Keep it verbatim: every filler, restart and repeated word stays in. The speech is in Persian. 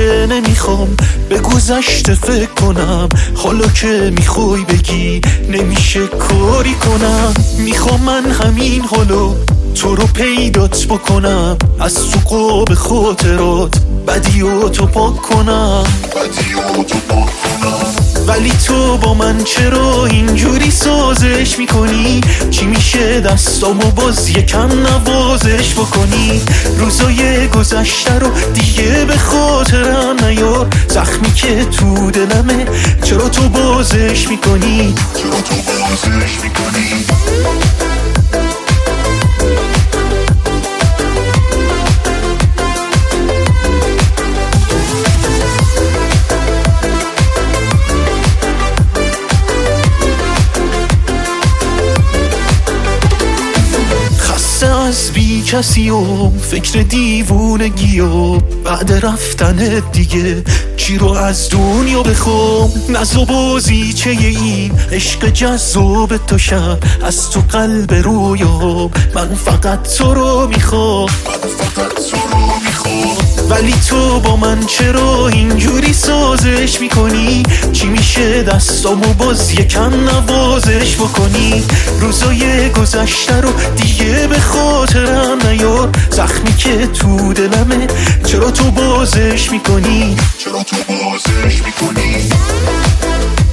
دیگه نمیخوام به گذشته فکر کنم. حالا که میخوای بگی نمیشه کاری کنم. میخوام من همین حالو تو رو پیدات بکنم، از تو قاب خاطرات بدیاتو پاک کنم بدیاتو پاک کنم. ولی تو با من چرا اینجوری سازش میکنی؟ چی میشه دستامو باز یکم نوازش بکنی؟ روزای گذشته رو دیگه به خاطرم نیار. زخمی که تو دلمه چرا تو بازش میکنی؟ چرا تو بازش میکنی؟ از بی کسی و فکر دیوونگی و بعد رفتن دیگه چی رو از دنیا بخوام؟ نزو بازی چه این عشق جذاب تو شب از تو قلب رویا. من فقط تو رو میخوام من فقط تو رو میخوام. ولی تو با من چرا اینجوری سازش میکنی؟ چی میشه دستامو باز یکم نوازش بکنی؟ روزای گذشته رو دیگه به خاطرم نیار. زخمی که تو دلمه چرا تو بازش میکنی؟ چرا تو بازش میکنی؟